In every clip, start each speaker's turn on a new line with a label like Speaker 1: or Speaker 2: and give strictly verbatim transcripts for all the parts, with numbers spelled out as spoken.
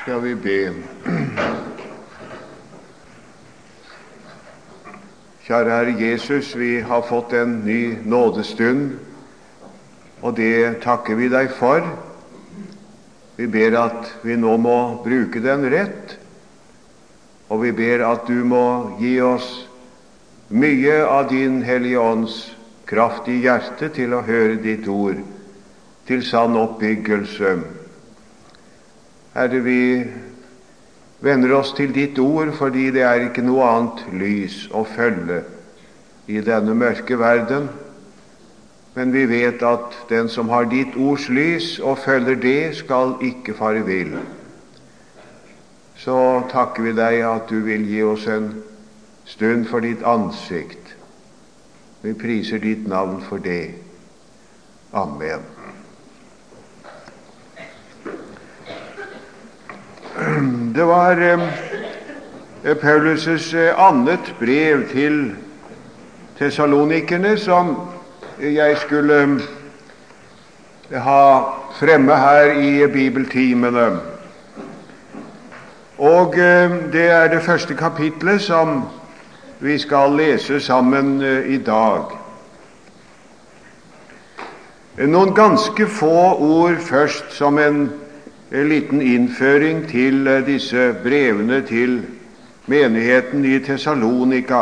Speaker 1: Skal vi be. Kjære Herre Jesus, vi har fått en ny nådestund, og det takker vi deg for. Vi ber at vi nå må bruke den rett, og vi ber at du må gi oss mye av din Hellige Ånds kraft i hjertet til å høre ditt ord, til sann oppbyggelse. Herre, vi vender oss til ditt ord, fordi det er ikke noe annet lys å følge i denne mørke verden. Men vi vet at den som har ditt ords lys og følger det, skal ikke fare vill. Så takker vi deg at du vil gi oss en stund for ditt ansikt. Vi priser ditt navn for det. Amen. Det var eh, Paulus' eh, annet brev til Thessalonikerne som jeg skulle eh, ha fremme her i bibeltimene. Og eh, det er det første kapitlet som vi skal lese sammen eh, i dag. Noen ganske få ord først som en En liten innføring til disse brevene til menigheten i Thessalonika.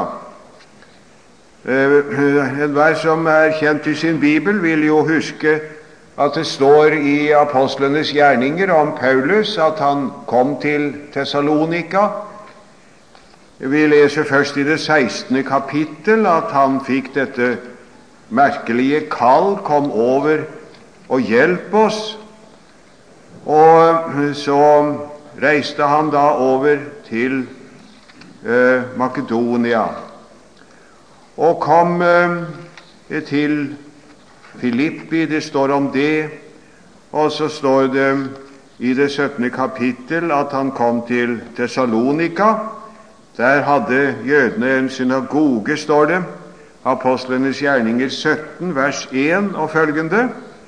Speaker 1: Enhver som er kjent i sin bibel, vil jo huske at det står i apostlenes gjerninger om Paulus at han kom til Thessalonika. Vi leser først i det sekstende kapittel at han fikk dette merkelige kall, kom over og hjelp oss. Og så reiste han da over til eh, Makedonia og kom eh, til Filippi. Det står om det, og så står det i det syttende kapittel at han kom til Thessalonika. Der hadde jødene en synagoge, står det, Apostlenes gjerninger sytten, vers en og følgende.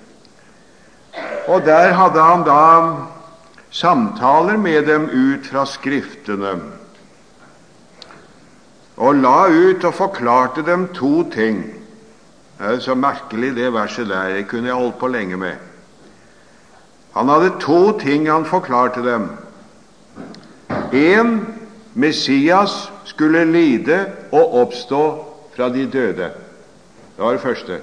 Speaker 1: Og der hadde han da samtaler med dem ut fra Skriftene, og la ut og forklarte dem to ting. Det er så merkelig det verset der, det kunne jeg holdt på lenge med. Han hadde to ting han forklarte dem. En, Messias skulle lide og oppstå fra de døde. Det var det første.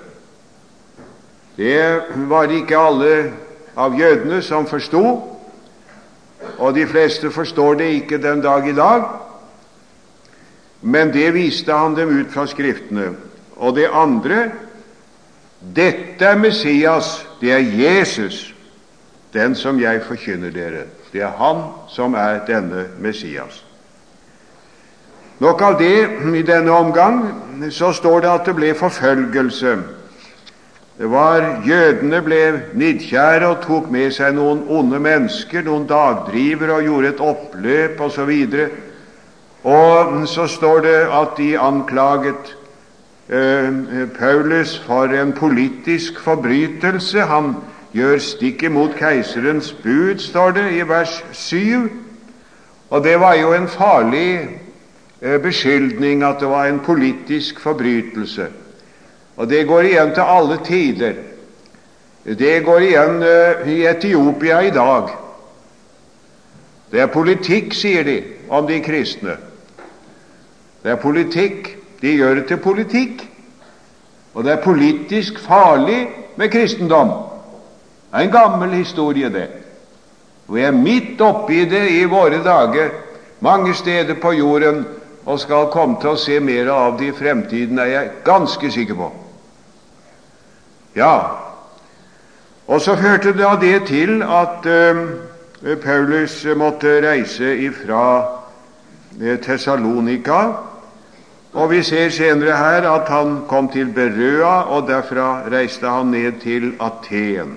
Speaker 1: Det var ikke alle av jødene som forstod, og de fleste forstår det ikke den dag i dag, men det viste han dem ut fra Skriftene. Og det andre, dette er Messias, det er Jesus, den som jeg forkynner dere. Det er han som er denne Messias. Nok av det i denne omgang. Så står det at det ble forfølgelse. Det var, jødene ble nidkjære og tok med seg noen onde mennesker, noen dagdrivere, og gjorde et oppløp og så videre. Og så står det at de anklaget eh, Paulus for en politisk forbrytelse. Han gjør stikk imot keiserens bud, står det i vers syv. Og det var jo en farlig eh, beskyldning at det var en politisk forbrytelse. Og det går igjen til alle tider. Det går igjen uh, i Etiopia i dag. Det er politikk, sier de om de kristne. Det er politikk. De gjør det til politikk. Og det er politisk farlig med kristendom. Det er en gammel historie, det. Vi er midt oppi det i våre dager, mange steder på jorden, og skal komme til å se mer av det i fremtiden, er jeg ganske sikker på. Ja, og så førte det av det til at uh, Paulus måtte reise ifra uh, Thessalonika, og vi ser senere her at han kom til Berøa, og derfra reiste han ned til Aten.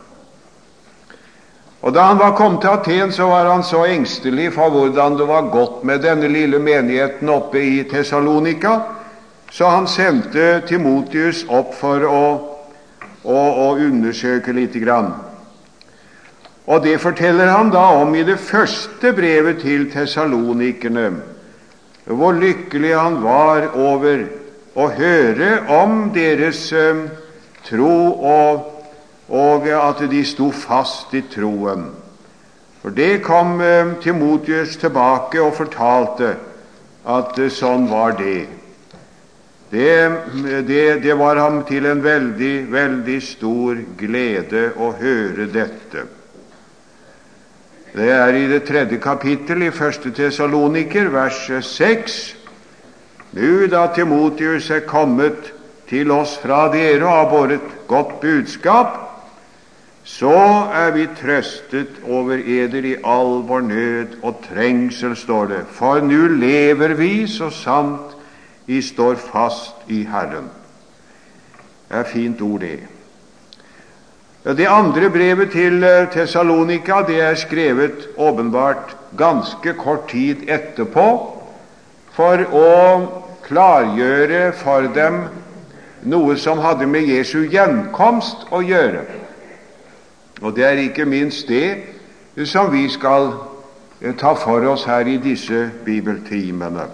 Speaker 1: Og da han var kommet til Aten, så var han så engstelig for hvordan det var gått med denne lille menigheten oppe i Thessalonika, så han sendte Timotheus opp for å og, og undersøke litt grann. Og det forteller han da om i det første brevet til Tessalonikerne, hvor lykkelig han var over å høre om deres eh, tro, og, og at de sto fast i troen. For det kom eh, Timotheus tilbake og fortalte at eh, sånn var det. Det, det. det var ham til en veldig, veldig stor glede å høre dette. Det er i det tredje kapittel i første Tessaloniker, vers seks. Nu da Timotheus er kommet til oss fra dere og har båret godt budskap, så er vi trøstet over eder i all vår nød og trengsel, står det. For nu lever vi så sant vi står fast i Herren. Det er fint ord, det. Det andre brevet til Tessalonika, det er skrevet åpenbart ganske kort tid etterpå, for å klargjøre for dem noe som hadde med Jesu gjenkomst å gjøre. Og det er ikke minst det som vi skal ta for oss her i disse bibeltimene.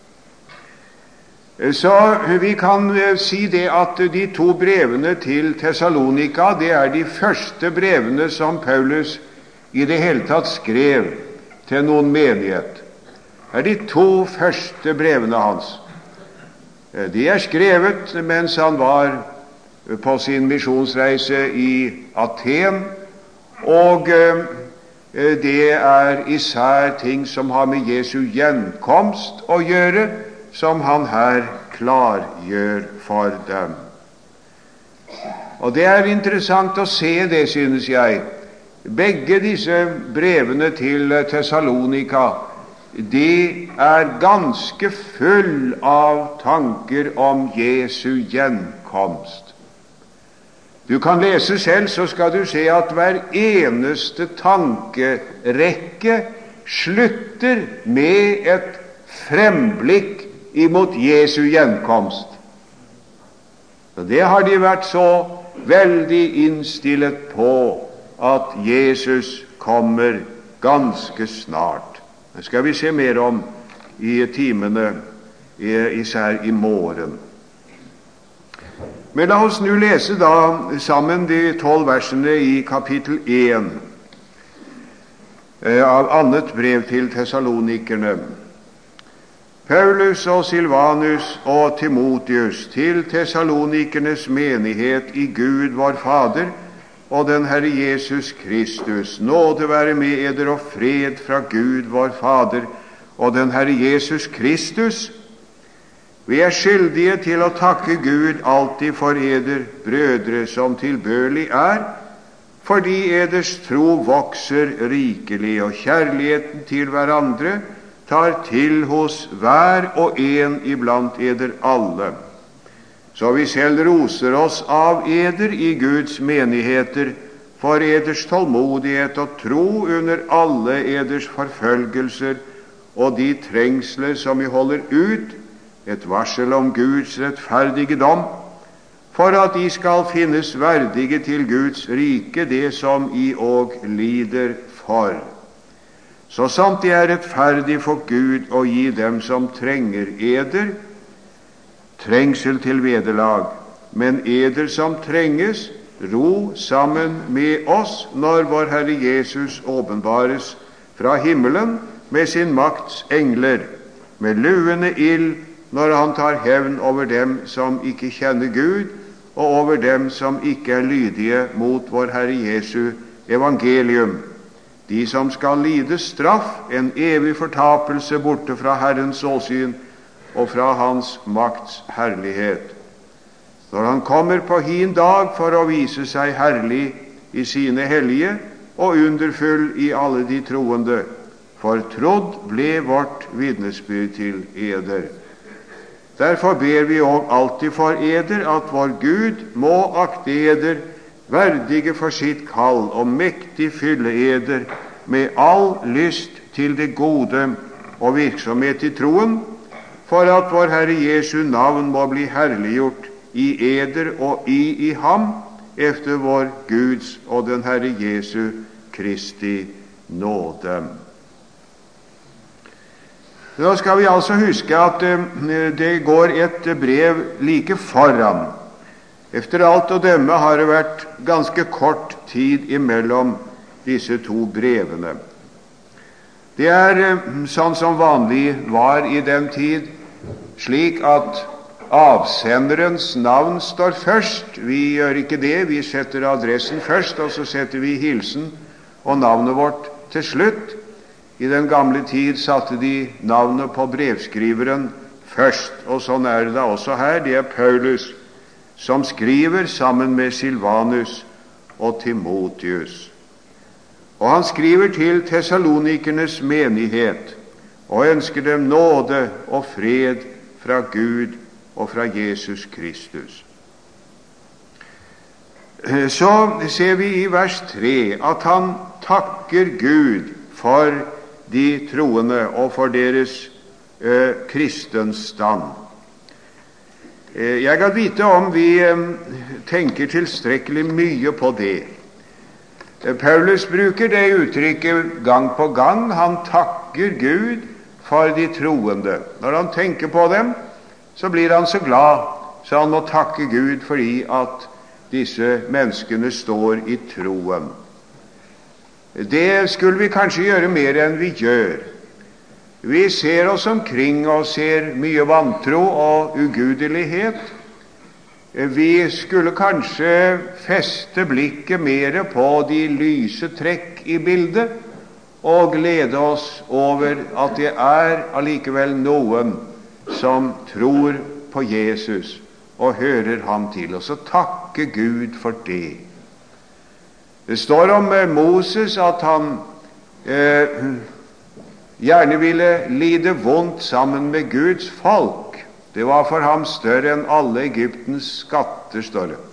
Speaker 1: Så vi kan si det at de to brevene til Tessalonika, det er de første brevene som Paulus i det hele tatt skrev til noen menighet. Det er de to første brevene hans. De er skrevet mens han var på sin misjonsreise i Aten, og det er især ting som har med Jesu gjenkomst å gjøre, som han her klargjør for dem. Og det er interessant å se det, synes jeg. Begge disse brevene til Tessalonika, de er ganske full av tanker om Jesu gjenkomst. Du kan lese selv, så skal du se at hver eneste tankerekke slutter med et fremblikk imot Jesu gjenkomst. Og det har de vært så veldig innstillet på, at Jesus kommer ganske snart. Det skal vi se mer om i timene, især i morgen. Men la oss nå lese da sammen de tolv versene i kapittel én av annet brev til Tessalonikerne. Paulus og Silvanus og Timotheus, til Tessalonikernes menighet i Gud vår Fader og den Herre Jesus Kristus, nåde være med eder og fred fra Gud vår Fader og den Herre Jesus Kristus. Vi er skyldige til å takke Gud alltid for eder, brødre, som tilbørlig er, fordi eders tro vokser rikelig, og kjærligheten til hverandre tar til hos hver og en iblant eder alle. Så vi selv roser oss av eder i Guds menigheter for eders tålmodighet og tro under alle eders forfølgelser og de trengsler som vi holder ut, et varsel om Guds rettferdige dom, for at de skal finnes verdige til Guds rike, det som I og lider for. Så sant det er rettferdig for Gud å gi dem som trenger eder, trengsel til vederlag, men eder som trenges, ro sammen med oss når vår Herre Jesus åpenbares fra himmelen med sin makts engler, med luende ild, når han tar hevn over dem som ikke kjenner Gud, og over dem som ikke er lydige mot vår Herre Jesu evangelium, de som skal lide straff, en evig fortapelse borte fra Herrens åsyn og fra hans makts herlighet. Når han kommer på hin dag for å vise seg herlig i sine hellige og underfull i alle de troende, for trodd ble vårt vitnesbyrd til eder. Derfor ber vi også alltid for eder at vår Gud må akte eder verdige for sitt kall og mektig fylle eder med all lyst til det gode og virksomhet i troen, for at vår Herre Jesu navn må bli herliggjort i eder og i i ham, efter vår Guds og den Herre Jesu Kristi nåde. Da skal vi altså huske at det går et brev like foran. Efter alt å dømme har det vært ganske kort tid imellom disse to brevene. Det er sånn som vanlig var i den tid, slik at avsenderens navn står først. Vi gjør ikke det, vi setter adressen først, og så setter vi hilsen og navnet vårt til slutt. I den gamle tid satte de navnet på brevskriveren først, og sånn er det da også her. Det er Paulus som skriver sammen med Silvanus og Timotius. Og han skriver til Tessalonikernes menighet og ønsker dem nåde og fred fra Gud og fra Jesus Kristus. Så ser vi i vers tre at han takker Gud for de troende og for deres eh, kristenstand. Eh, jeg kan vite om vi eh, tenker tilstrekkelig mye på det. Eh, Paulus bruker det uttrykket gang på gang. Han takker Gud for de troende. Når han tenker på dem, så blir han så glad, så han må takke Gud fordi at disse menneskene står i troen. Det skulle vi kanskje gjøre mer enn vi gjør. Vi ser oss omkring og ser mye vantro og ugudelighet. Vi skulle kanskje feste blikket mer på de lyse trekk i bildet og glede oss over at det er allikevel noen som tror på Jesus og hører ham til, og så takke Gud for det. Det står om Moses at han eh, gjerne ville lide vondt sammen med Guds folk. Det var for ham større enn alle Egyptens skatter, står det.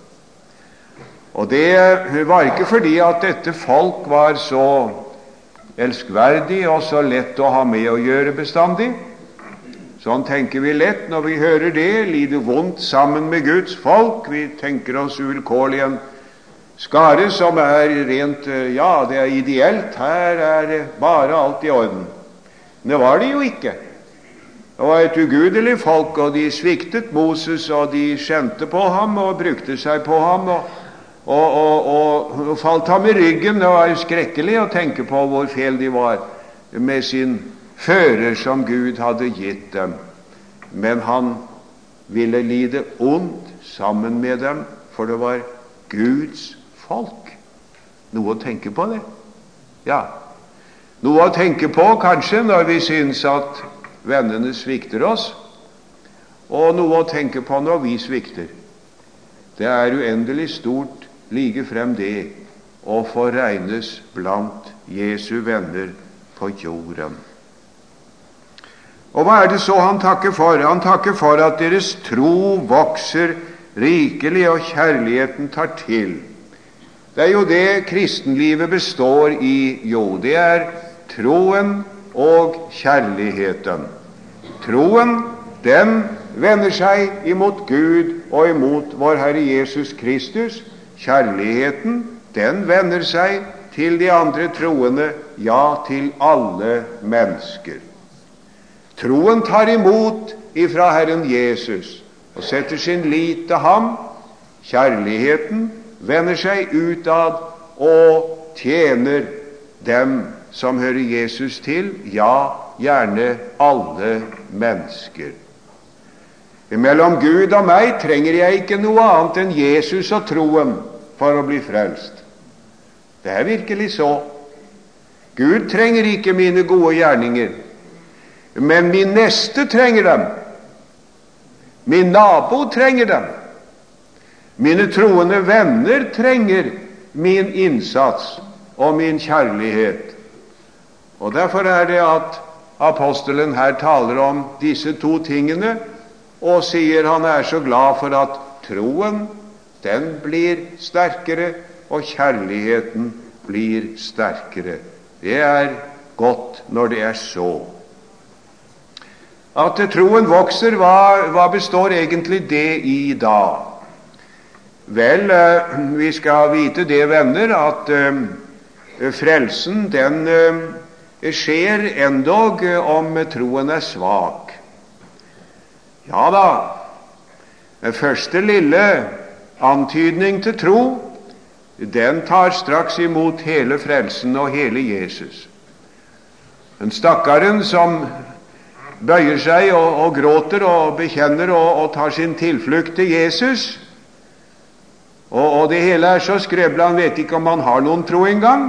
Speaker 1: Og det var ikke fordi at dette folk var så elskverdig og så lett å ha med å gjøre bestandig. Sånn tenker vi lett når vi hører det, lide vondt sammen med Guds folk. Vi tenker oss uvilkårlig en skare som er rent, ja, det er ideelt, her er det bare alt i orden. Men det var det jo ikke. Det var et ugudelig folk, og de sviktet Moses, og de skjente på ham, og brukte seg på ham, og, og, og, og, og falt ham i ryggen. Det var jo skrekkelig å tenke på hvor feil de var med sin fører som Gud hadde gitt dem. Men han ville lide ondt sammen med dem, for det var Guds folk. Noe å tenke på det. Ja, noe å tenke på kanskje når vi synes at vennene svikter oss, og noe å tenke på når vi svikter. Det er uendelig stort like frem det å få regnes blant Jesu venner på jorden. Og hva er det så han takker for? Han takker for at deres tro vokser rikelig og kjærligheten tar til. Det er jo det kristenlivet består i, jo, det er troen og kjærligheten. Troen, den vender seg imot Gud og imot vår Herre Jesus Kristus. Kjærligheten, den vender seg til de andre troende, ja, til alle mennesker. Troen tar imot ifra Herren Jesus og setter sin lit til ham. Kjærligheten vender seg utad og tjener dem som hører Jesus til, ja, gjerne alle mennesker. Mellom Gud og meg trenger jeg ikke noe annet enn Jesus og troen for å bli frelst. Det er virkelig så. Gud trenger ikke mine gode gjerninger, men min neste trenger dem. Min nabo trenger dem. Mine troende venner trenger min innsats og min kjærlighet. Og derfor er det at apostelen her taler om disse to tingene, og sier han er så glad for at troen, den blir sterkere, og kjærligheten blir sterkere. Det er godt når det er så. At troen vokser, hva, hva består egentlig det i da? Vel, vi skal vite det, venner, at frelsen, den eh, skjer endog om troen er svak. Ja da, den første lille antydning til tro, den tar straks imot hele frelsen og hele Jesus. Den stakkaren som bøyer seg og, og gråter og bekjenner og, og tar sin tilflukt til Jesus, og, og det hele er så skrøbelig, han vet ikke om han har noen tro engang,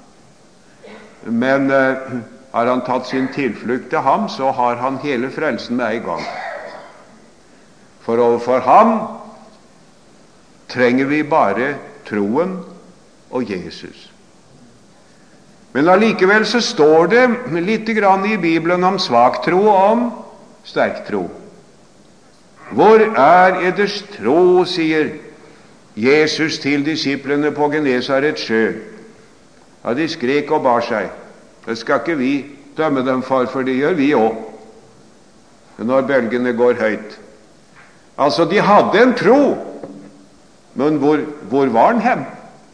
Speaker 1: men eh, har han tatt sin tilflukt til ham, så har han hele frelsen med en gang. For overfor ham trenger vi bare troen og Jesus. Men allikevel så står det litt grann i Bibelen om svak tro og om sterk tro. Hvor er eders tro, sier Jesus til disiplene på Genesarets sjø. Ja, de skrek og bar seg. Det skal ikke vi dømme dem for, for det gjør vi også når bølgene går høyt. Altså, de hadde en tro, men hvor, hvor var den hen?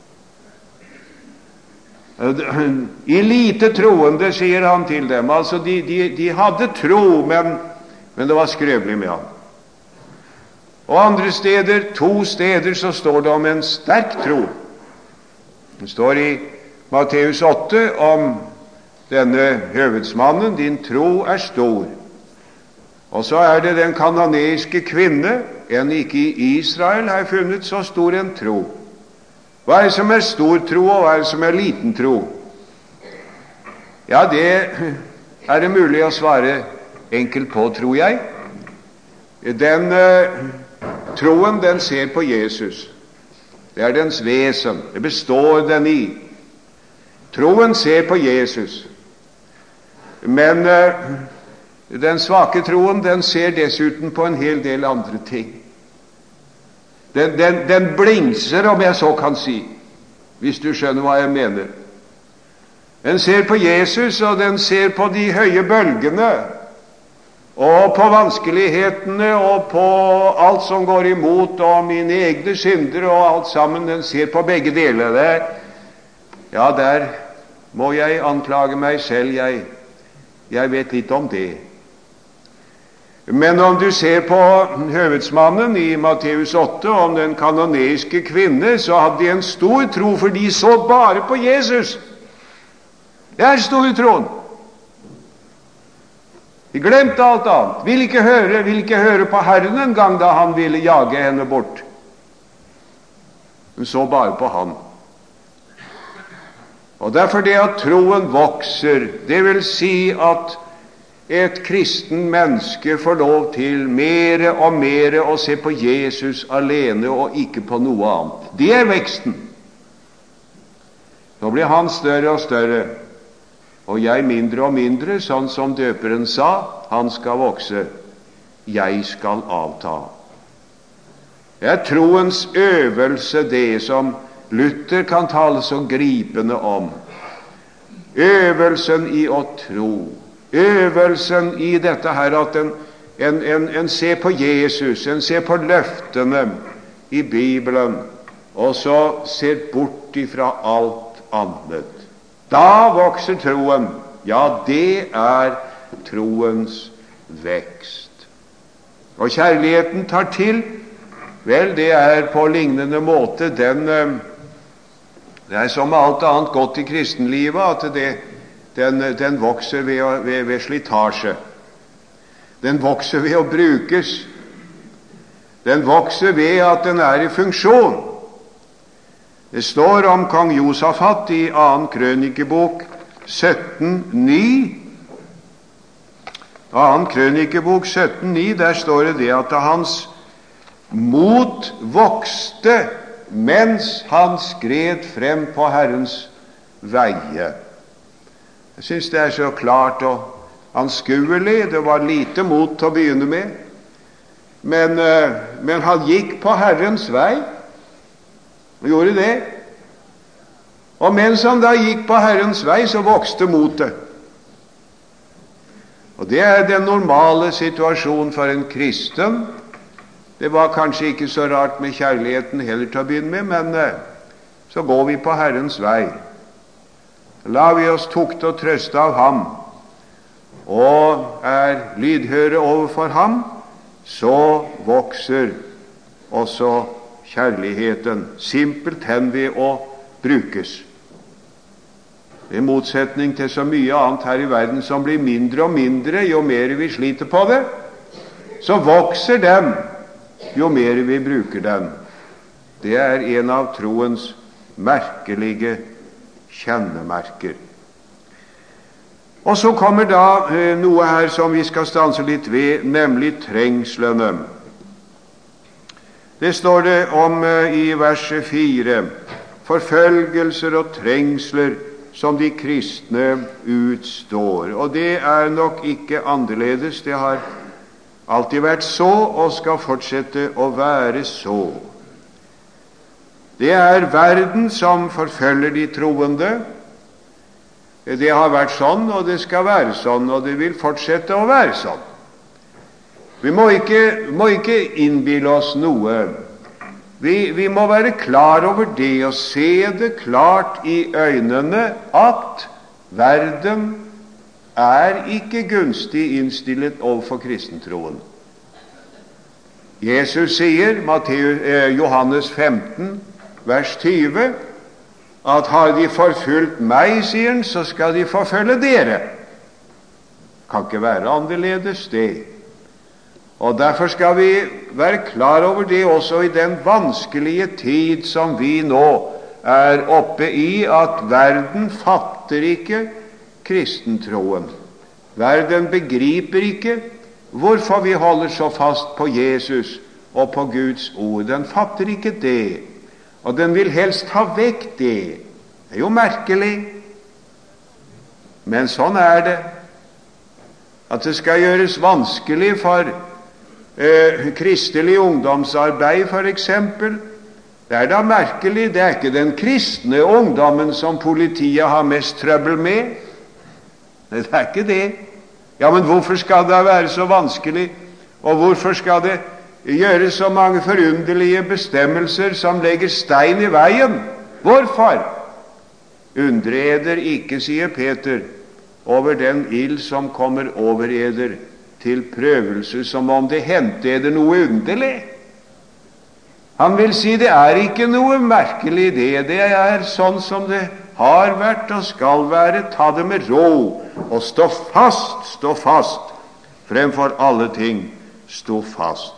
Speaker 1: I lite troende, sier han til dem. Altså, de, de, de hadde tro, men, men det var skrøvelig med ham. Og andre steder, to steder, så står det om en sterk tro. Det står i Matteus åtte om denne høvedsmannen, din tro er stor. Og så er det den kananeiske kvinne, en ikke i Israel har funnet så stor en tro. Hva er det som er stor tro, og hva er det som er liten tro? Ja, det er det mulig å svare enkelt på, tror jeg. Den eh, troen, den ser på Jesus. Det er dens vesen. Det består den i. Troen ser på Jesus. Men eh, den svake troen, den ser dessuten på en hel del andre ting. Den, den, den blingser, om jeg så kan si, hvis du skjønner hva jeg mener. Den ser på Jesus, og den ser på de høye bølgene, og på vanskelighetene, og på alt som går imot, og mine egne synder, og alt sammen. Den ser på begge deler. Der, ja, der må jeg anklage meg selv. Jeg, jeg vet litt om det. Men om du ser på høvedsmannen i Matteus åtte, om den kananeiske kvinne, så hadde de en stor tro, for de så bare på Jesus. Det er stor troen. De glemte alt annet. Ville ikke høre, ville ikke høre på Herren en gang da han ville jage henne bort. Hun så bare på han. Og derfor det at troen vokser, det vil si at et kristen menneske får lov til mere og mere å se på Jesus alene og ikke på noe annet. Det er veksten. Så blir han større og større, og jeg mindre og mindre, sånn som døperen sa, han skal vokse, jeg skal avta. Det er troens øvelse, det som Luther kan tale så gripende om. Øvelsen i å tro. Øvelsen i dette her at en, en, en, en ser på Jesus, en ser på løftene i Bibelen, og så ser bort ifra alt annet. Da vokser troen. Ja, det er troens vekst. Og kjærligheten tar til, vel, det er på lignende måte. Den, det er som alt annet godt i kristenlivet, at det Den, den vokser ved, ved, ved slitasje. Den vokser ved å brukes. Den vokser ved at den er i funksjon. Det står om kong Josafat i annen krønikebok sytten ni. annen krønikebok sytten ni, der står det det at hans mot vokste mens han skred frem på Herrens veie. Jeg synes det er så klart og anskuelig. Det var lite mot til å begynne med, men, men han gikk på Herrens vei og gjorde det. Og mens han da gikk på Herrens vei, så vokste motet. Og det er den normale situasjonen for en kristen. Det var kanskje ikke så rart med kjærligheten heller til å begynne med, men så går vi på Herrens vei. lar vi oss tukte og trøste av ham, og er lydhøre overfor ham, så vokser også kjærligheten simpelthen ved å brukes. I motsetning til så mye annet her i verden som blir mindre og mindre jo mer vi sliter på det, så vokser den jo mer vi bruker den. Det er en av troens merkelige kjennemerker. Og så kommer da eh, noe her som vi skal stanse litt ved, nemlig trengslene. Det står det om eh, i vers fire, forfølgelser og trengsler som de kristne utstår. Og det er nok ikke annerledes. Det har alltid vært så, og skal fortsette å være så. Det er verden som forfølger de troende. Det har vært sånn, og det skal være sånn, og det vil fortsette å være sånn. Vi må ikke, må ikke innbille oss noe. Vi, vi må være klar over det og se det klart i øynene at verden er ikke gunstig innstillet overfor kristentroen. Jesus sier, Matteus, eh, Johannes femten, vers tyve, at har de forfulgt meg, sier han, så skal de forfølge dere. Kan ikke være annerledes det. Og derfor skal vi være klar over det også i den vanskelige tid som vi nå er oppe i, at verden fatter ikke kristentroen. Verden begriper ikke hvorfor vi holder så fast på Jesus og på Guds ord. Den fatter ikke det, og den vil helst ha vekk det. Det er jo merkelig, men sånn er det. At det skal gjøres vanskelig for Eh, kristelig ungdomsarbeid, for eksempel. Det er da merkelig. Det er ikke den kristne ungdommen som politiet har mest trøbbel med. Det er ikke det. Ja, men hvorfor skal det være så vanskelig? Og hvorfor skal det gjøre så mange forunderlige bestemmelser som legger stein i veien? Hvorfor? Undre eder ikke, sier Peter, over den ild som kommer over eder til prøvelse, som om det hendte eder noe underlig. Han vil si det er ikke noe merkelig det, det er sånn som det har vært og skal være. Ta det med ro, og stå fast, stå fast, fremfor alle ting, stå fast.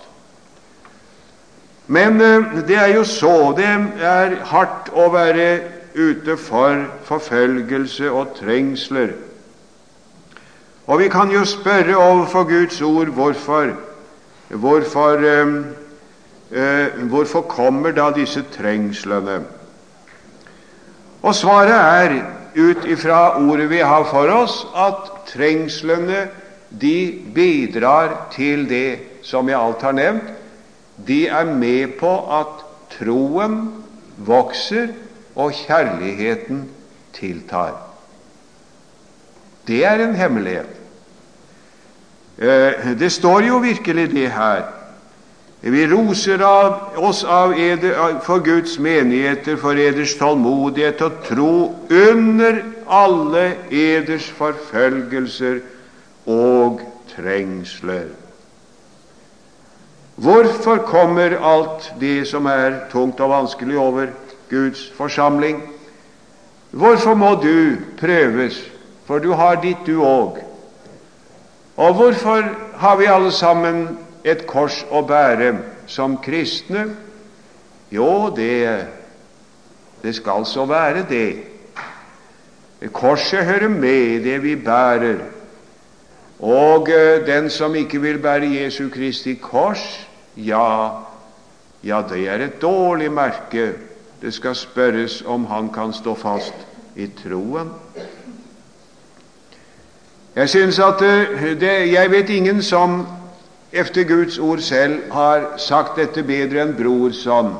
Speaker 1: Men det er jo så, det er hardt å være ute for forfølgelse og trengsler. Og vi kan jo spørre overfor Guds ord hvorfor, hvorfor, eh, eh, hvorfor kommer da disse trengslene? Og svaret er, ut ifra ordet vi har for oss, at trengslene de bidrar til det som jeg alt har nevnt. De er med på at troen vokser og kjærligheten tiltar. Det er en hemmelighet. Det står jo virkelig det her. Vi roser av oss av eder, for Guds menigheter, for eders tålmodighet og tro under alle eders forfølgelser og trengsler. Hvorfor kommer alt det som er tungt og vanskelig over Guds forsamling? Hvorfor må du prøves? For du har ditt du òg. Og hvorfor har vi alle sammen et kors å bære som kristne? Jo, det, det skal så være det. Korset hører med det vi bærer. Og den som ikke vil bære Jesu Kristi kors, ja, ja, det er et dårlig merke. Det skal spørres om han kan stå fast i troen. Jeg synes at det, jeg vet ingen som efter Guds ord selv har sagt dette bedre enn Brorson.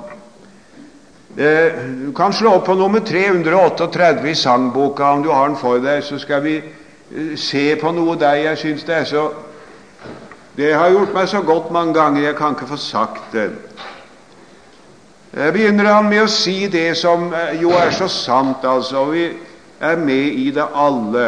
Speaker 1: Du kan slå opp på nummer tre hundre trettioåtte i sangboka om du har den for deg, så skal vi se på noe der. Jeg synes det er så, det har gjort meg så godt mange ganger, jeg kan ikke få sagt det. Jeg begynner han med å si det som jo er så sant, altså. Vi er med i det alle.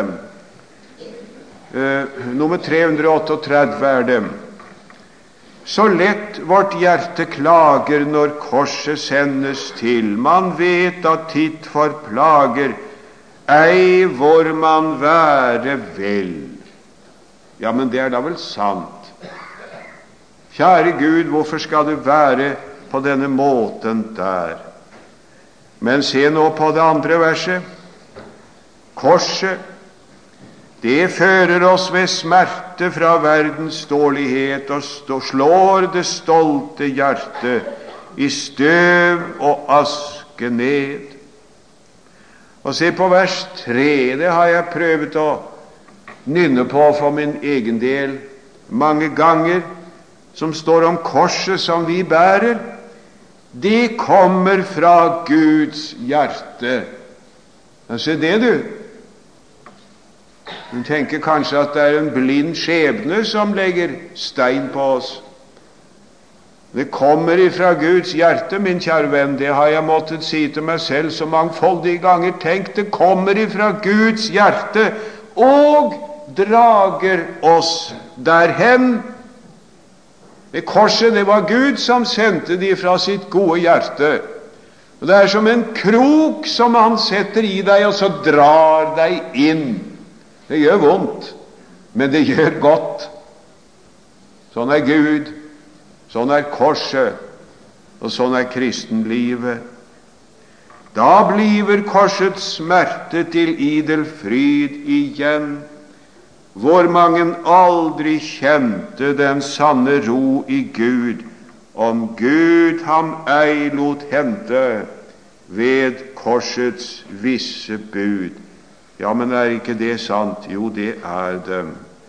Speaker 1: Eh, nummer tre hundre trettioåtte er det. Så lett vårt hjerte klager når korset sendes til. Man vet at titt for plager, ei hvor man være vel. Ja, men det er da vel sant. Kjære Gud, hvorfor skal du være på denne måten der? Men se nå på det andre verset. Korset, det fører oss ved smerte fra verdens dårlighet og stå, slår det stolte hjerte i støv og aske ned. Og se på vers tre, det har jeg prøvd å nynne på for min egen del mange ganger, som står om korset som vi bærer. Det kommer fra Guds hjerte. Se det, du. Du tenker kanskje at det er en blind skjebne som legger stein på oss. Det kommer ifra Guds hjerte, min kjære venn. Det har jeg måttet si til meg selv så mangfoldige ganger. Tenk, det kommer ifra Guds hjerte og drager oss derhen. Det korset, det var Gud som sendte de fra sitt gode hjerte. Og det er som en krok som han setter i deg, og så drar deg inn. Det gjør vondt, men det gjør godt. Sånn er Gud, sånn er korset, og sånn er kristenlivet. Da bliver korsets smerte til idel fryd igjen, hvor mangen aldri kjente den sanne ro i Gud, om Gud ham ei lot hente ved korsets visse bud. Ja, men er ikke det sant? Jo, det er det.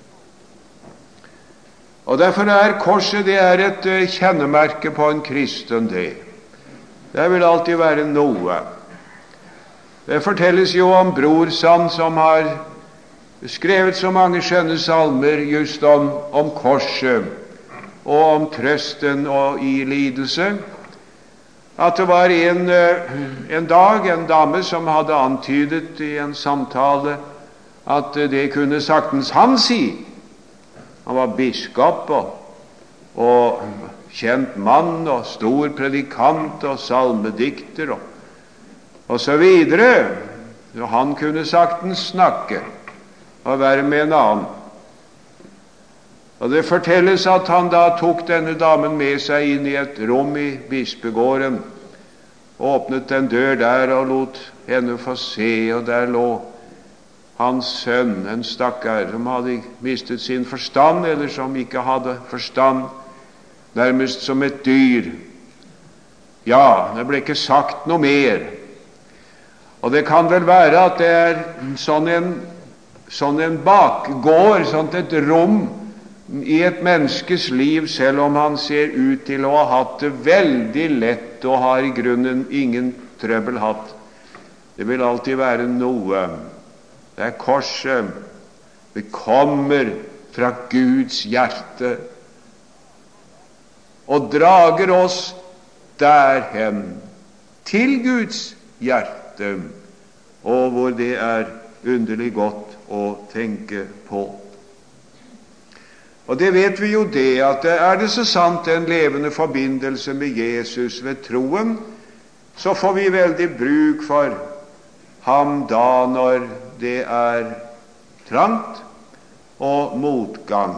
Speaker 1: Og derfor er korset, det er et kjennemerke på en kristen, det. Det vil alltid være noe. Det fortelles jo om Bror Sand, som har skrevet så mange skjønne salmer just om, om korset og om trøsten og i lidelse, at det var en, en dag en dame som hadde antydet i en samtale at det kunne saktens han si. Han var biskop og, og kjent mann og stor predikant og salmedikter og, og så videre. Så han kunne saktens snakke og være med en annen. Og det fortelles at han da tok denne damen med seg inn i et rom i bispegården, åpnet en dør der og lot henne få se, og der lå hans sønn, en stakkar som hadde mistet sin forstand, eller som ikke hadde forstand, nærmest som et dyr. Ja, det ble ikke sagt noe mer. Og det kan vel være at det er sånn en sånn en bakgård, sånt et rom i et menneskes liv, selv om han ser ut til å ha hatt det veldig lett og har i grunnen ingen trøbbel hatt. Det vil alltid være noe. Det er korset. Det kommer fra Guds hjerte og drager oss derhen, til Guds hjerte, og hvor det er underlig godt å tenke på. Og det vet vi jo det, at er det så sant en levende forbindelse med Jesus ved troen, så får vi veldig bruk for ham da når det er trangt og motgang.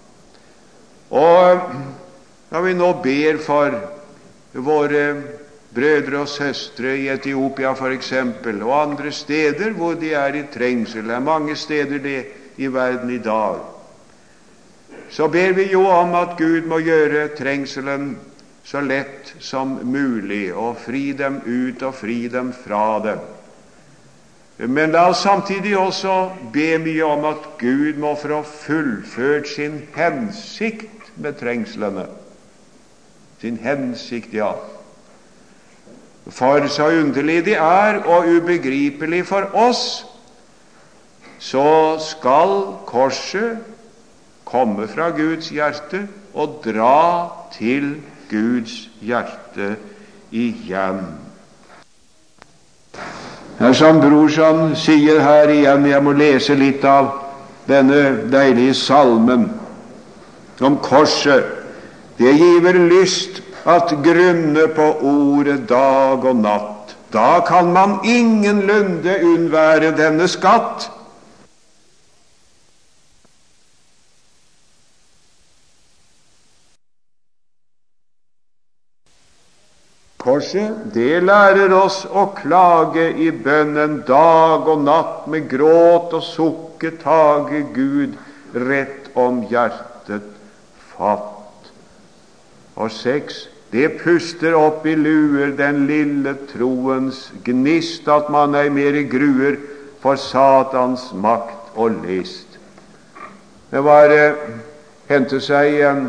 Speaker 1: Og når vi nå ber for våre brødre og søstre i Etiopia for eksempel, og andre steder hvor de er i trengsel, det er mange steder det i verden i dag, så ber vi jo om at Gud må gjøre trengselen så lett som mulig, og fri dem ut og fri dem fra det. Men la oss samtidig også be mye om at Gud må få fullført sin hensikt med trengslene. Sin hensikt, ja. For så underlig det er og ubegripelig for oss, så skal korset komme fra Guds hjerte og dra til Guds hjerte igjen. Det er som brorsan sier her igjen, jeg må lese litt av denne deilige salmen om korset. Det giver lyst at grunne på ordet dag og natt. Da kan man ingenlunde unnvære denne skatt. Korset, det lærer oss å klage i bønnen dag og natt, med gråt og sukke tage Gud rett om hjertet fatt. Og seks, det puster opp i luer den lille troens gnist, at man ei mer gruer for Satans makt og list. Det var eh, hendte seg en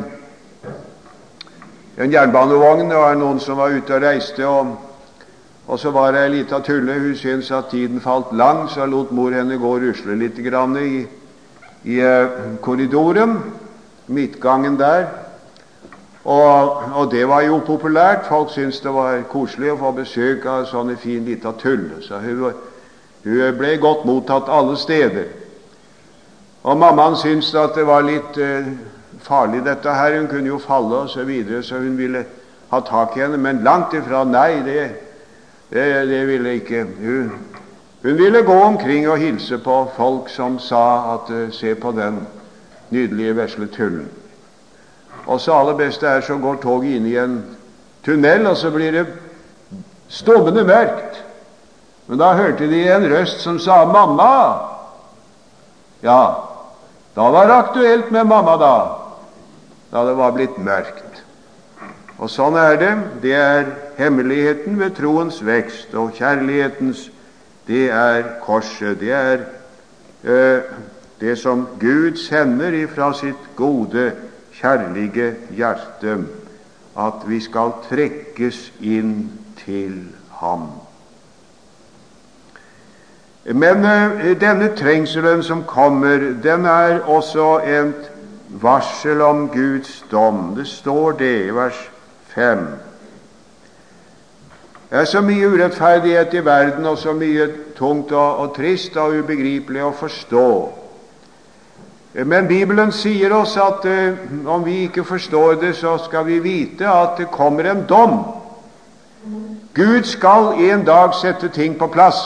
Speaker 1: en jernbanevogn. Det var noen som var ute og reiste, og, og så var det ei lita tulle. Hun syntes at tiden falt lang, så lot mor henne gå og rusle litt grann i, i eh, korridoren, midtgangen der. Og, og det var jo populært. Folk syntes det var koselig å få besøk av sånne fin lita tulle, så hun, hun ble godt mottatt alle steder. Og mammaen syntes at det var litt eh, farlig dette her, hun kunne jo falle og så videre, så hun ville ha tak i henne, men langt ifra nei, det, det, det ville ikke hun. Hun ville gå omkring og hilse på folk som sa at uh, se på den nydelige vesle tullen. Og så aller beste er, så går toget inn i en tunnel, og så blir det stummende mørkt. Men da hørte de en røst som sa mamma. Ja, da var det aktuelt med mamma da. Da det var blitt mørkt. Og sånn er det. Det er hemmeligheten ved troens vekst, og kjærlighetens, det er korset. Det er øh, det som Gud sender ifra sitt gode, kjærlige hjerte, at vi skal trekkes inn til ham. Men øh, denne trengselen som kommer, den er også et varsel om Guds dom. Det står det i vers fem. Det er så mye urettferdighet i verden, og så mye tungt og, og trist og ubegripelig å forstå. Men Bibelen sier oss at eh, om vi ikke forstår det, så skal vi vite at det kommer en dom. Gud skal en dag sette ting på plass.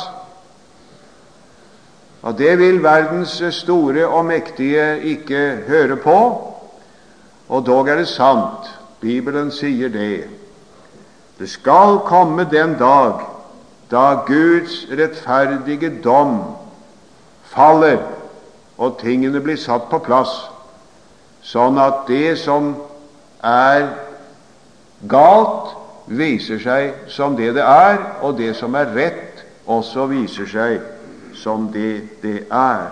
Speaker 1: Og det vil verdens store og mektige ikke høre på, og dog er det sant. Bibelen sier det. Det skal komme den dag da Guds rettferdige dom faller, og tingene blir satt på plass, sånn at det som er galt, viser seg som det det er, og det som er rett, også viser seg som det det er.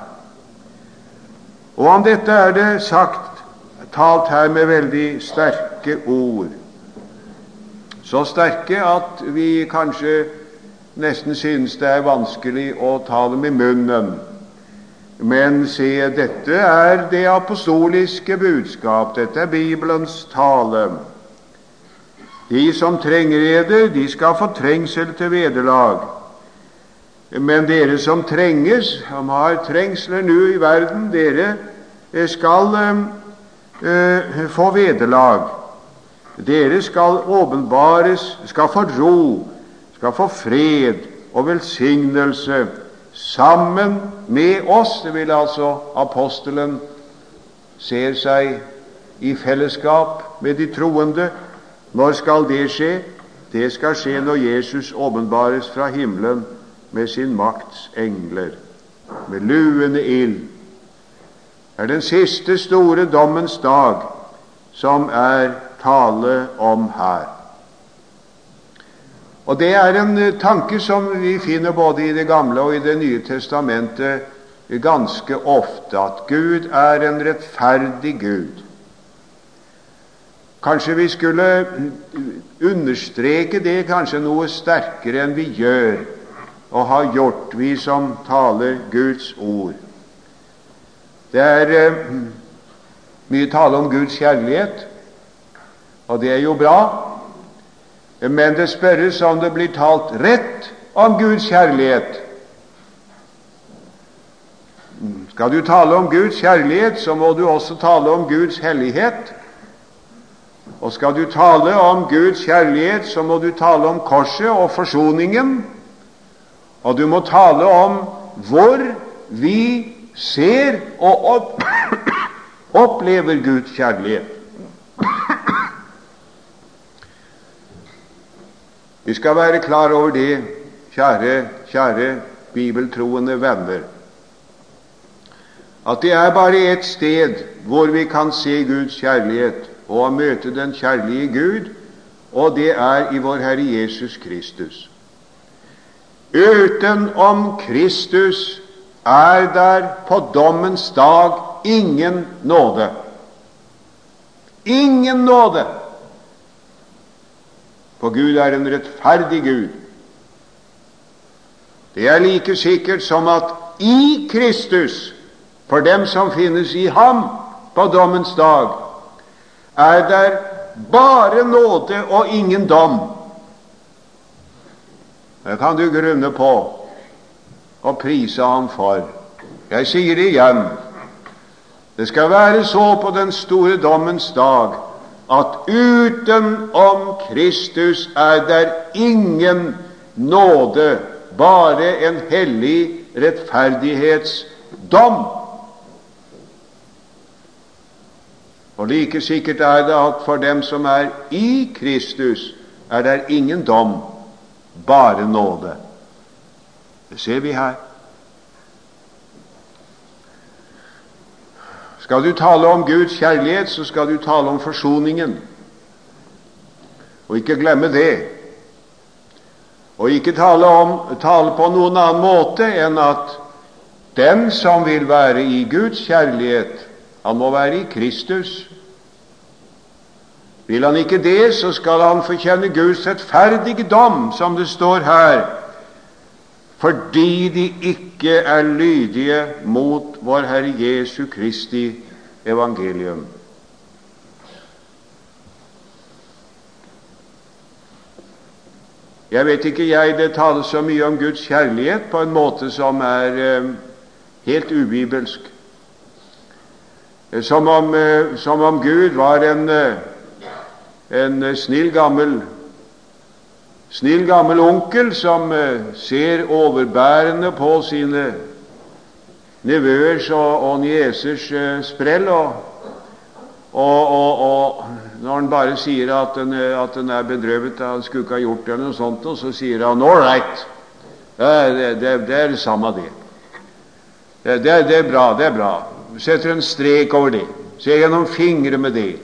Speaker 1: Og om dette er det sagt, talt her med veldig sterke ord, så sterke at vi kanskje nesten synes det er vanskelig å ta dem i munnen. Men se, dette er det apostoliske budskap, dette er Bibelens tale. De som trenger eder, de skal få trengsel til vederlag. Men dere som trenges, som har trengsler nå i verden, dere skal uh, få vederlag. Dere skal åpenbares, skal få ro, skal få fred og velsignelse sammen med oss. Det vil altså apostelen ser seg i fellesskap med de troende. Når skal det skje? Det skal skje når Jesus åpenbares fra himmelen med sin makts engler, med luende ild. Det er den siste store dommens dag som er tale om her. Og det er en tanke som vi finner både i Det gamle og i Det nye testamentet ganske ofte, at Gud er en rettferdig Gud. Kanskje vi skulle understreke det kanskje noe sterkere enn vi gjør, og har gjort, vi som taler Guds ord. Det er eh, mye tale om Guds kjærlighet, og det er jo bra, men det spørres om det blir talt rett om Guds kjærlighet. Skal du tale om Guds kjærlighet, så må du også tale om Guds hellighet. Og skal du tale om Guds kjærlighet, så må du tale om korset og forsoningen. Og du må tale om hvor vi ser og opp opplever Guds kjærlighet. Vi skal være klar over det, kjære, kjære bibeltroende venner, at det er bare et sted hvor vi kan se Guds kjærlighet og møte den kjærlige Gud, og det er i vår Herre Jesus Kristus. Utenom Kristus er der på dommens dag ingen nåde. Ingen nåde! For Gud er en rettferdig Gud. Det er like sikkert som at i Kristus, for dem som finnes i ham på dommens dag, er der bare nåde og ingen dom. Det kan du grunne på og prise ham for. Jeg sier det igjen. Det skal være så på den store dommens dag at utenom Kristus er der ingen nåde, bare en hellig rettferdighetsdom. Og like sikkert er det at for dem som er i Kristus, er der ingen dom, bare nåde. Det ser vi her. Skal du tale om Guds kjærlighet, så skal du tale om forsoningen. Og ikke glemme det. Og ikke tale, om, tale på noen annen måte enn at den som vil være i Guds kjærlighet, han må være i Kristus. Vil han ikke det, så skal han forkjenne Guds rettferdige dom, som det står her, fordi de ikke er lydige mot vår Herre Jesu Kristi evangelium. Jeg vet ikke, jeg, det taler så mye om Guds kjærlighet på en måte som er eh, helt ubibelsk. Som om, eh, som om Gud var en, en snill gammel snill gammel onkel som eh, ser overbærende på sine nevøers og, og niesers eh, sprell, og, og, og, og når han bare sier at den, at den er bedrøvet, han skulle ikke ha gjort det eller noe sånt, og så sier han, all right, det, det, det er det samme det. Det, det, det er bra, det er bra. Setter en strek over det. Se gjennom fingre med det.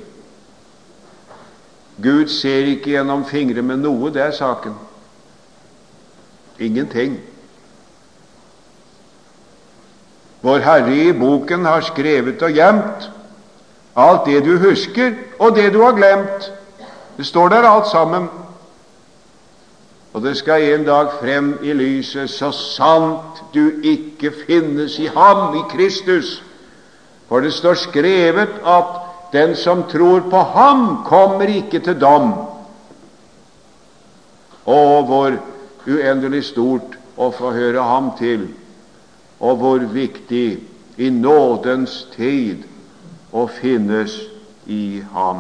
Speaker 1: Gud ser ikke gjennom fingre med noe, det er saken. Ingenting. Vår Herre i boken har skrevet og gjemt alt det du husker, og det du har glemt. Det står der alt sammen. Og det skal en dag frem i lyset, så sant du ikke finnes i ham, i Kristus. For det står skrevet at den som tror på ham, kommer ikke til dom. Og hvor uendelig stort å få høre ham til, og hvor viktig i nådens tid å finnes i ham.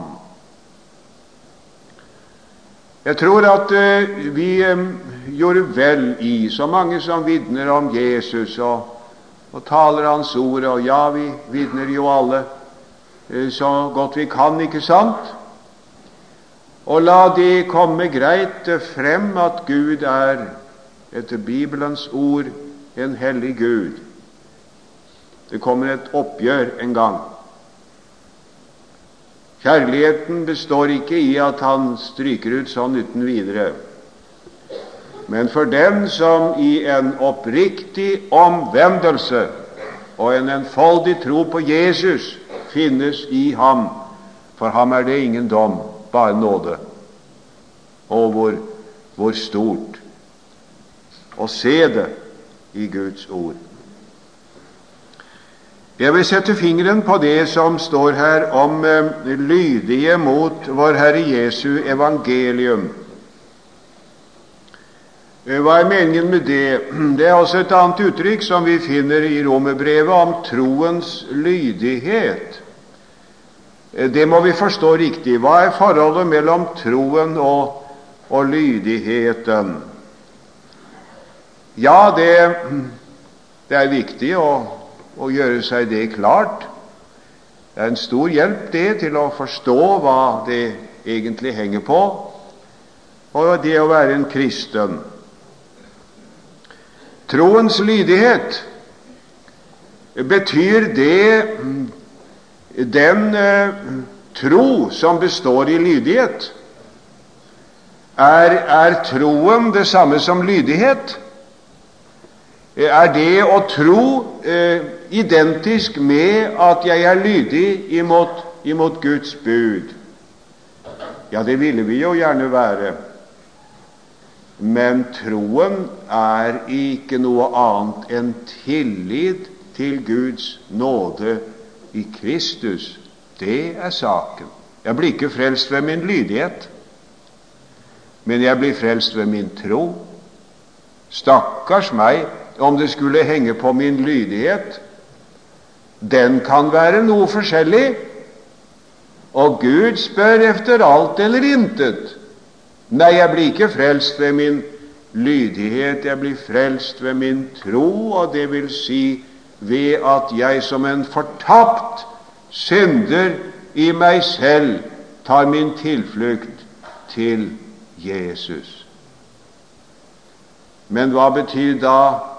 Speaker 1: Jeg tror at uh, vi um, gjorde vel i, så mange som vitner om Jesus og, og taler hans ord, og ja, vi vitner jo alle uh, så godt vi kan, ikke sant? Og la det komme greit uh, frem at Gud er, etter Bibelens ord, en hellig Gud. Det kommer et oppgjør en gang. Kjærligheten består ikke i at han stryker ut sånn uten videre. Men for dem som i en oppriktig omvendelse og en enfoldig tro på Jesus finnes i ham, for ham er det ingen dom, bare nåde. Og hvor, hvor stort å se det i Guds ord. Jeg vil sette fingeren på det som står her om eh, lydige mot vår Herre Jesu evangelium. Hva er meningen med det? Det er også et annet uttrykk som vi finner i Romerbrevet om troens lydighet. Det må vi forstå riktig. Hva er forholdet mellom troen og, og lydigheten? Ja, det, det er viktig å, å gjøre seg det klart. Det er en stor hjelp det til å forstå hva det egentlig henger på, og det å være en kristen. Troens lydighet betyr det den eh, tro som består i lydighet. Er, er troen det samme som lydighet? Er det å tro eh, identisk med at jeg er lydig imot, imot Guds bud? Ja, det ville vi jo gjerne være. Men troen er ikke noe annet enn tillit til Guds nåde i Kristus. Det er saken. Jeg blir ikke frelst ved min lydighet, men jeg blir frelst ved min tro. Stakkars meg om det skulle henge på min lydighet. Den kan være noe forskjellig, og Gud spør efter alt eller intet. Nei, jeg blir ikke frelst ved min lydighet, jeg blir frelst ved min tro, og det vil si ved at jeg som en fortapt synder i meg selv tar min tilflukt til Jesus. Men hva betyr da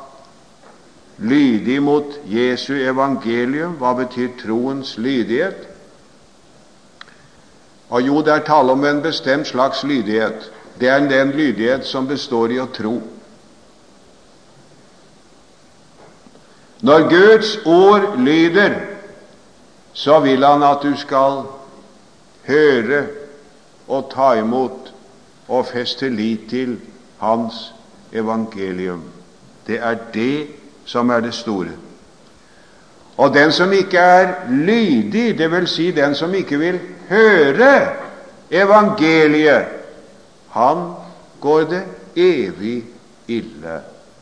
Speaker 1: lydig mot Jesu evangelium? Hva betyr troens lydighet? Og jo, det er tale om en bestemt slags lydighet. Det er den lydighet som består i å tro. Når Guds ord lyder, så vil han at du skal høre og ta imot og feste lit til hans evangelium. Det er det som er det store. Og den som ikke er lydig, det vil si den som ikke vil høre evangeliet, han går det evig ille.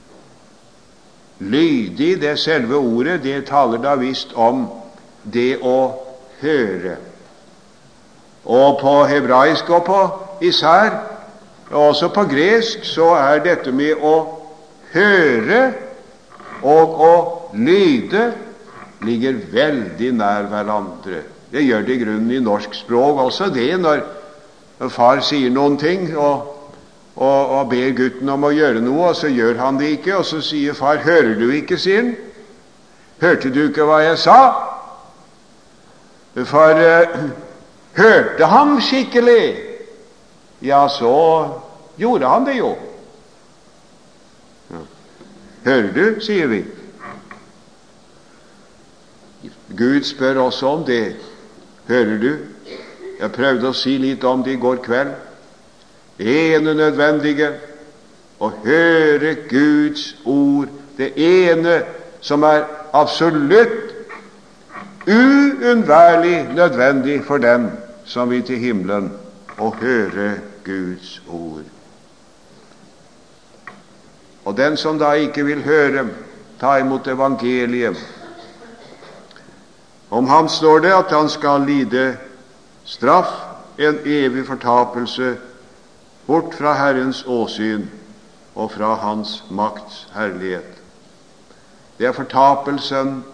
Speaker 1: Lydig, det selve ordet, det taler da visst om det å høre. Og på hebraisk og på især, og også på gresk, så er dette med å høre og å lyde ligger veldig nær hverandre. Det gjør det i grunnen i norsk språk også det, når far sier noen ting og, og, og ber gutten om å gjøre noe, og så gjør han det ikke, og så sier far, hører du ikke, sier han? Hørte du ikke hva jeg sa? For uh, hørte han skikkelig, ja, så gjorde han det jo. Ja. Hører du, sier vi. Gud spør også om det. Hører du? Jeg prøvde å si litt om det i går kveld. Det ene nødvendige, å høre Guds ord, det ene som er absolutt uunnværlig nødvendig for dem som vil til himmelen, å høre Guds ord. Og den som da ikke vil høre, ta imot evangeliet, om ham står det at han skal lide straff, en evig fortapelse, bort fra Herrens åsyn og fra hans makts herlighet. Det er fortapelsen,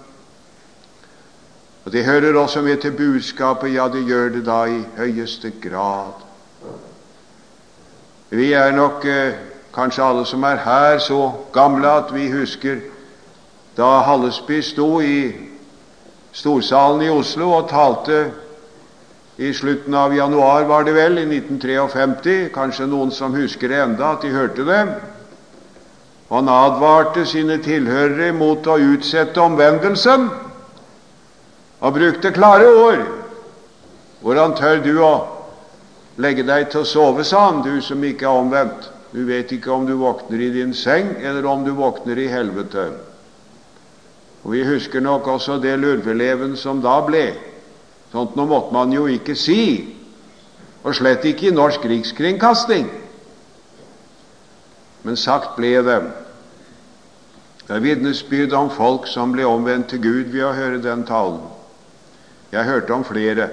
Speaker 1: og det hører også med til budskapet, ja, det gjør det da i høyeste grad. Vi er nok eh, kanskje alle som er her så gamle at vi husker da Hallesby sto i Storsalen i Oslo og talte i slutten av januar, var det vel, i nitten femtitre, kanskje noen som husker det enda, at de hørte det. Han advarte sine tilhørere mot å utsette omvendelsen, og brukte klare ord. Hvordan tør du å legge deg til å sove, sa han, du som ikke er omvendt. Du vet ikke om du våkner i din seng, eller om du våkner i helvete. Og vi husker nok også det lurveleven som da ble. Sånt nå måtte man jo ikke si, og slett ikke i norsk rikskringkasting. Men sagt ble det. Det er vitnesbyrd om folk som ble omvendt til Gud ved å høre den talen. Jeg hørte om flere.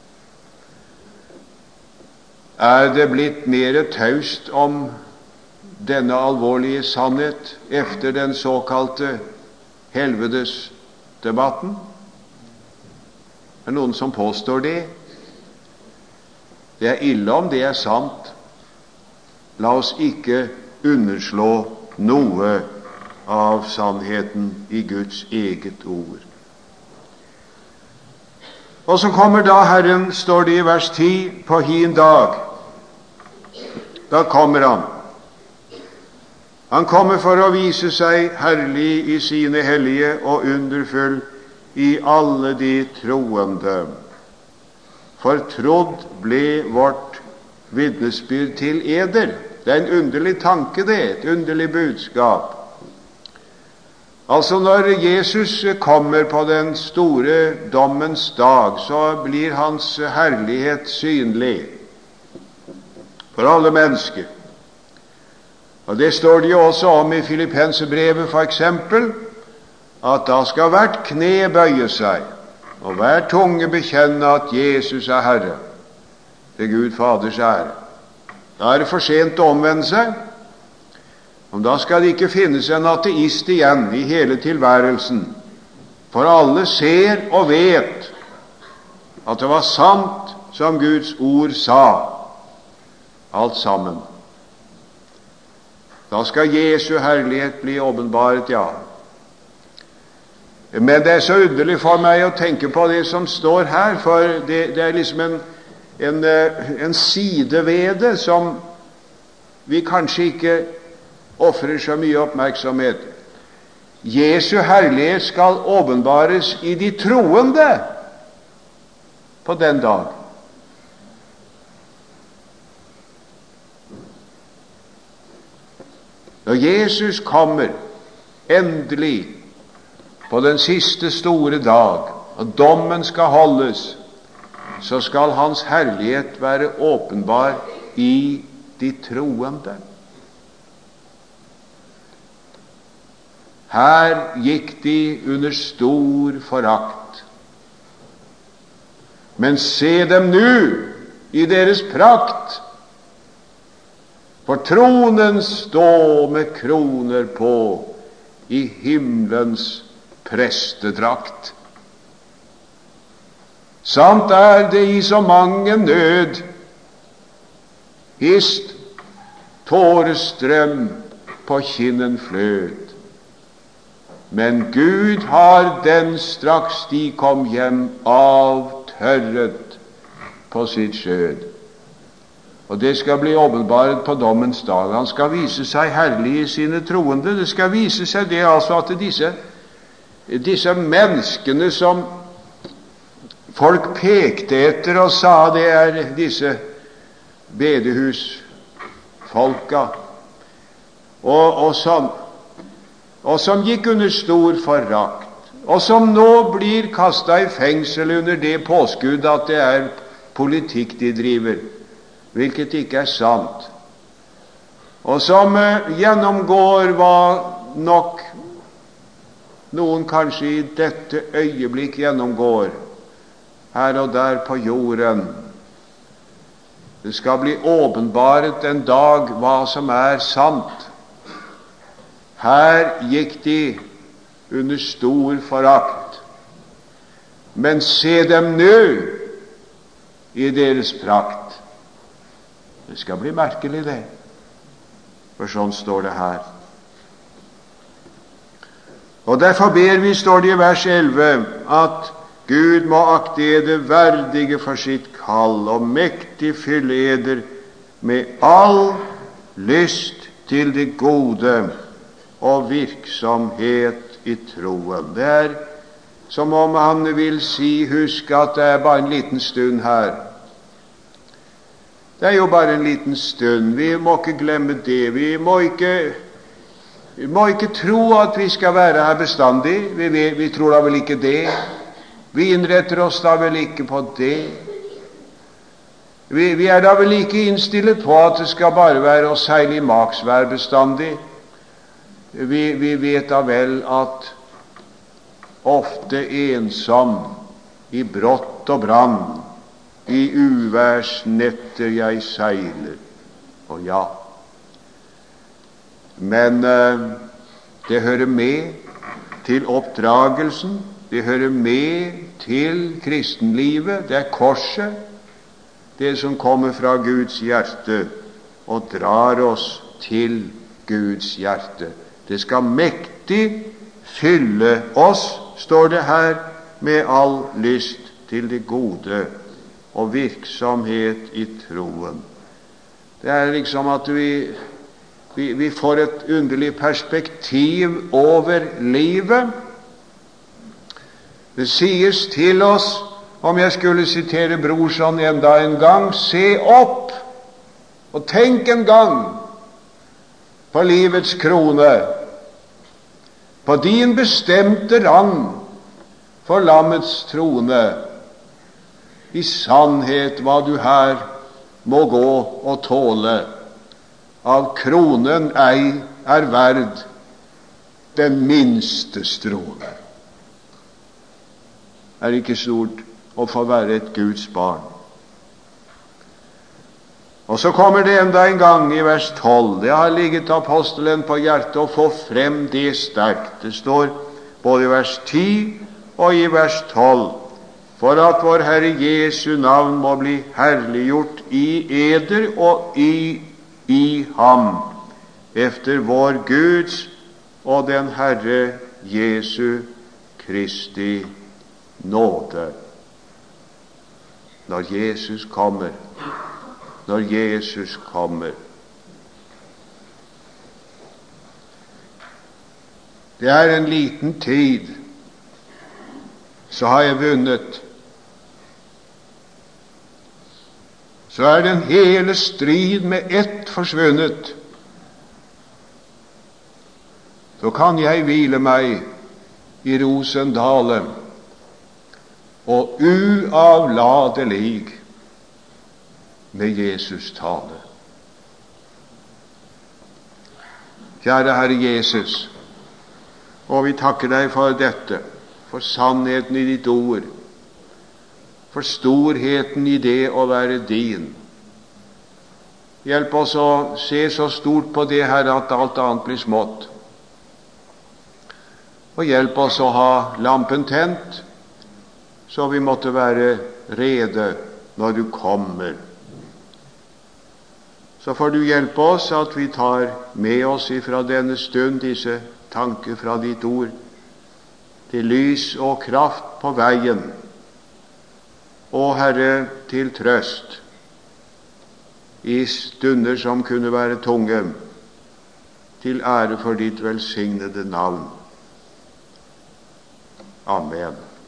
Speaker 1: Er det blitt mer taust om denne alvorlige sannhet efter den såkalte helvedesdebatten? Er det noen som påstår det? Det er ille om det er sant. La oss ikke underslå noe av sannheten i Guds eget ord. Og så kommer da Herren, står det i vers ti, på hin dag. Da kommer han. Han kommer for å vise seg herlig i sine hellige og underfull i alle de troende. For trodd ble vårt vitnesbyrd til eder. Det er en underlig tanke, det, et underlig budskap. Altså når Jesus kommer på den store dommens dag, så blir hans herlighet synlig for alle mennesker. Og det står det jo også om i Filippenserbrevet for eksempel, at da skal hvert kne bøye seg, og hver tunge bekjenne at Jesus er Herre, til Gud Faders ære. Da er det for sent å omvende seg. Og da skal det ikke finnes en ateist igjen i hele tilværelsen, for alle ser og vet at det var sant som Guds ord sa, alt sammen. Da skal Jesu herlighet bli åpenbaret, ja. Men det er så underlig for meg å tenke på det som står her, for det, det er liksom en, en, en side ved det som vi kanskje ikke offrer så mye oppmerksomhet. Jesu herlighet skal åpenbares i de troende på den dag. Når Jesus kommer endelig på den siste store dag, og dommen skal holdes, så skal hans herlighet være åpenbar i de troende. Her gikk de under stor forakt. Men se dem nå i deres prakt, for tronen står med kroner på i himmelens prestedrakt. Sant er det i så mange nød, hist tårestrøm på kinnen fløt. Men Gud har den straks de kom hjem avtørret på sitt skjød. Og det skal bli åpenbart på dommens dag. Han skal vise seg herlig i sine troende. Det skal vise seg det altså at disse, disse menneskene som folk pekte etter og sa det er disse bedehusfolka, og, og som og som gikk under stor forakt, og som nå blir kastet i fengsel under det påskudd at det er politikk de driver, hvilket ikke er sant, og som eh, gjennomgår hva nok noen kanskje i dette øyeblikk gjennomgår her og der på jorden. Det skal bli åpenbaret en dag hva som er sant. Her gikk de under stor forakt, men se dem nå i deres prakt. Det skal bli merkelig det, for sånn står det her. Og derfor ber vi, står det i vers elleve, at Gud må akte eder verdige for sitt kall, og mektig fylle eder med all lyst til det gode og virksomhet i troen. Det er som om han vil si, husk at det er bare en liten stund her. Det er jo bare en liten stund. Vi må ikke glemme det. Vi må ikke, vi må ikke tro at vi skal være her bestandig. Vi, vi, vi tror da vel ikke det. Vi innretter oss da vel ikke på det. Vi, vi er da vel ikke innstilt på at det skal bare være å seile i maksvær bestandig. Vi, vi vet da vel at ofte ensom, i brått og brann, i uværsnetter jeg seiler, og ja. Men eh, det hører med til oppdragelsen, det hører med til kristenlivet, det er korset, det som kommer fra Guds hjerte og drar oss til Guds hjerte. Det skal mektig fylle oss, står det her, med all lyst til det gode og virksomhet i troen. Det er liksom at vi, vi, vi får et underlig perspektiv over livet. Det sies til oss, om jeg skulle sitere Brorson enda en gang, se opp og tenk en gang på livets krone, på din bestemte rang for lammets trone. I sannhet hva du her må gå og tåle, av kronen ei er verd den minste stråle. Er ikke stort å få være et Guds barn. Og så kommer det enda en gang i vers tolv. Det har ligget apostelen på hjertet å få frem det sterkt. Det står både i vers ti og i vers tolv. For at vår Herre Jesu navn må bli herliggjort i eder og i, i ham, efter vår Guds og den Herre Jesu Kristi nåde. Når Jesus kommer, når Jesus kommer. Det er en liten tid, så har jeg vunnet. Så er den hele strid med ett forsvunnet. Så kan jeg hvile meg i Rosendale og uavladelig med Jesus tale. Kjære Herre Jesus, og vi takker deg for dette, for sannheten i ditt ord, for storheten i det å være din. Hjelp oss å se så stort på det, Herre, at alt annet blir smått. Og hjelp oss å ha lampen tent, så vi måtte være rede når du kommer. Så får du hjelpe oss at vi tar med oss ifra denne stund disse tanker fra ditt ord til lys og kraft på veien, og Herre, til trøst i stunder som kunne være tunge, til ære for ditt velsignede navn. Amen.